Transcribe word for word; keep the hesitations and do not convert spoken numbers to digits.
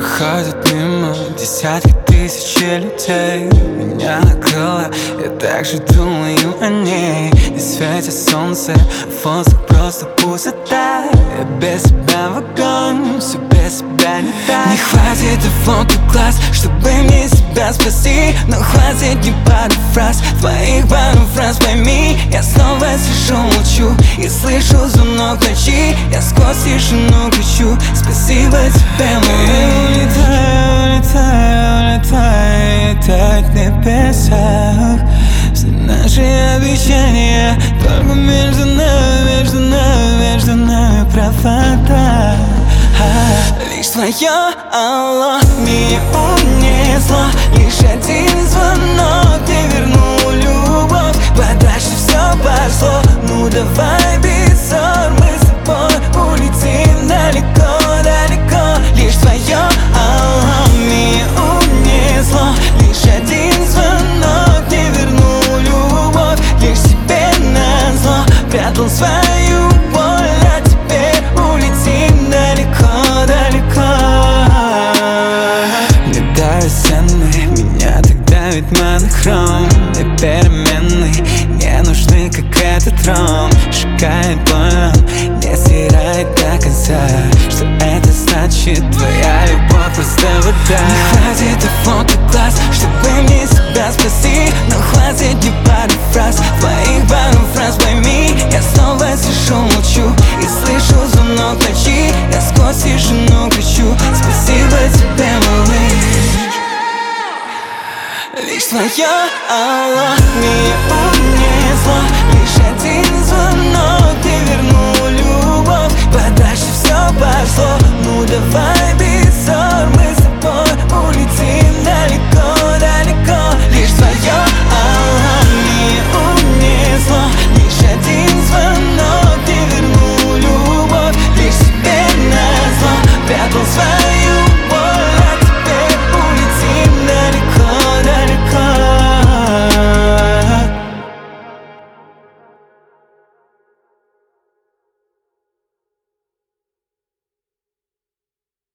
Проходят мимо десятки тысяч людей. Меня накрыло, я так же думаю о ней. Не светит солнце, воздух просто пустота. Я без тебя в огонь, все без себя не так. Не хватит и фото глаз, чтобы мне себя спасти. Но хватит не пару фраз, твоих пару фраз, пойми. Я снова сижу, молчу и слышу звонок ночи. Я сквозь тишину кричу: спасибо тебе, мой. Улетаю, улетаю, улетаю, улетаю в небесах. Все наши обещания только между нами, между нами, между нами провода. Лишь твое алло меня унесло. Лишь один звонок не вернул любовь. Подальше все пошло, ну давай без ссор. Мы с тобой улетим далеко, далеко. Лишь твое алло меня унесло. Лишь один звонок не вернул любовь. Лишь себе назло прятал свою боль. А теперь улетим далеко, далеко. Не давит стены, меня так давит монохром. Ты переменный, не нужны, как этот ром. Шагает больно, не стирает до конца. Что это значит? Твоя любовь просто вода. Не хватит и фото глаз, чтобы мне себя спасти. Но хватит не пару фраз, твоих пару фраз, пойми. Я снова сижу, молчу и слышу звонок ночи. Я сквозь тишину кричу: спасибо тебе, малыш. Лишь твое алло меня